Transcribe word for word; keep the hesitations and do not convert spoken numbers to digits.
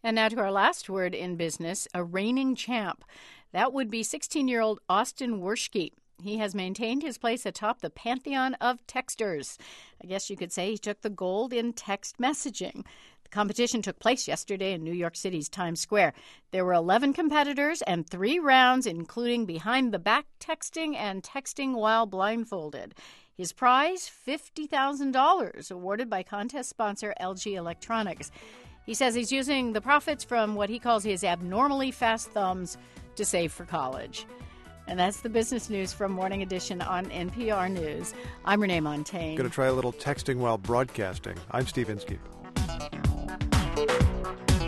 And now to our last word in business, a reigning champ. That would be sixteen-year-old Austin Werschke. He has maintained his place atop the pantheon of texters. I guess you could say he took the gold in text messaging. The competition took place yesterday in New York City's Times Square. There were eleven competitors and three rounds, including behind-the-back texting and texting while blindfolded. His prize, fifty thousand dollars, awarded by contest sponsor L G Electronics. He says he's using the profits from what he calls his abnormally fast thumbs to save for college. And that's the business news from Morning Edition on N P R News. I'm Renee Montaigne. Going to try a little texting while broadcasting. I'm Steve Inskeep.